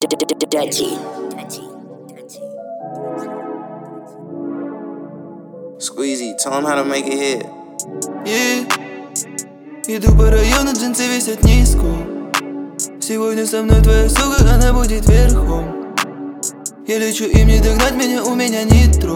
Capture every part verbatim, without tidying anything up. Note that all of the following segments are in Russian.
Dirty. Squeezy, tell him how to make it hit. Yeah. Иду по району, джинсы висят низко. Сегодня со мной твоя сука, она будет верхом. Я лечу, им не догнать меня, у меня нитро.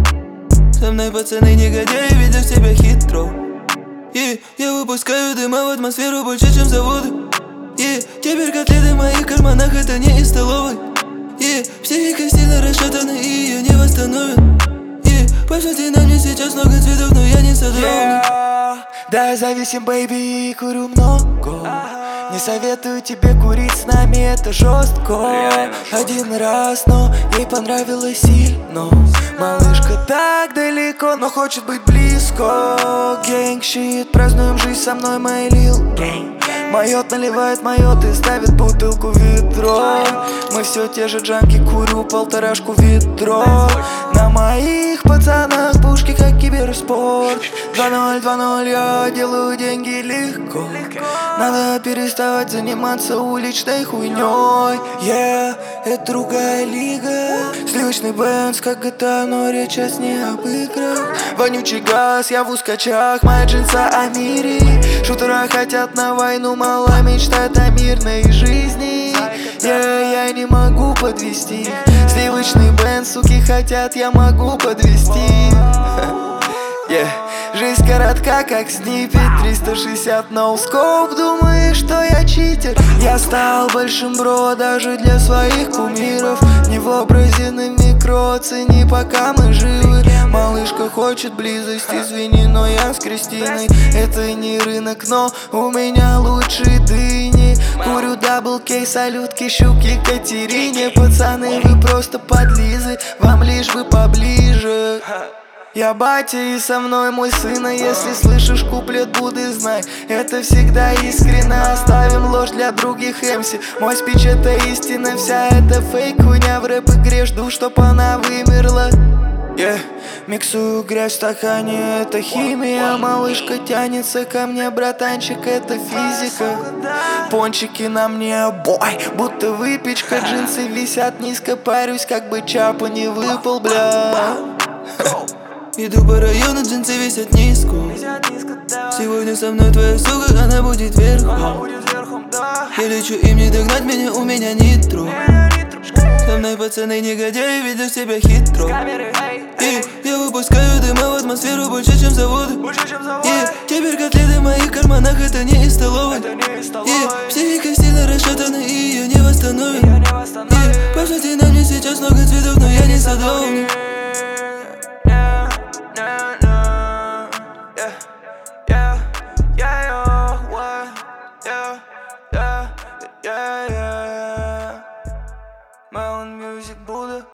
Со мной пацаны негодяи, ведут себя хитро. Yeah. Я выпускаю дыма в атмосферу больше, чем заводы. Yeah. Теперь котлеты в моих карманах, это не из столовой. Yeah. Психика сильно расшатана, и ее не восстановят. Yeah. Поверьте, на мне сейчас много цветов, но я не садовник. Yeah. Да, я зависим, бэйби, и курю много. Не советую тебе курить с нами, это жестко. Один раз, но ей понравилось сильно. Малышка так далеко, но хочет быть близко. Gang shit, празднуем жизнь со мной, мой лил. Майот наливает майот и ставит бутылку в ведро. Мы все те же джанки, курю полторашку в ведро. На моих пацанах пушки, как киберспорт. Два ноль, два ноль, я делаю деньги легко. Надо переставать заниматься уличной хуйней. Yeah, это другая лига. Сливочный бенз, как джи ти эй, но речь сейчас не об играх. Вонючий газ, я в ускачах, моя джинса о мире. Шутера хотят на войну, мало мечтают о мирной жизни. Yeah, я не могу подвести. Сливочный бенз, суки хотят, я могу подвести. Yeah. Жизнь коротка, как снипет, триста шестьдесят ноускоп. Думаешь, что я читер? Я стал большим бро даже для своих кумиров. Не в образе на микро, цени, пока мы живы. Малышка хочет близость, извини, но я с Кристиной. Это не рынок, но у меня лучшие дыни. Курю дабл кей, салютки, щуки Катерине. Пацаны, вы просто подлизы, вам лишь бы поближе. Я батя и со мной мой сын, а если слышишь куплет Будды, знай, это всегда искренно. Оставим ложь для других эмси. Мой спич это истина, вся эта фейк хуйня в рэп-игре. Жду, чтоб она вымерла. Yeah. Миксую грязь в стакане, это химия. Малышка тянется ко мне, братанчик, это физика. Пончики на мне, бой, будто выпечка. Джинсы висят низко, парюсь, как бы Чапа не выпал, бля. Иду по району, джинсы висят низко. Сегодня со мной твоя сука, она будет верхом. Я лечу, им не догнать меня, у меня нитро. Со мной пацаны негодяи, ведут себя хитро. Yeah. Я выпускаю дыма в атмосферу больше, чем заводы. Yeah. Теперь котлеты в моих карманах, это не из столовой. Yeah. Психика сильно расшатана, и ее не восстановят. Yeah. Поверьте, на мне сейчас много цветов, но я не садовник. Yeah, yeah, yeah, yeah, yeah, yeah.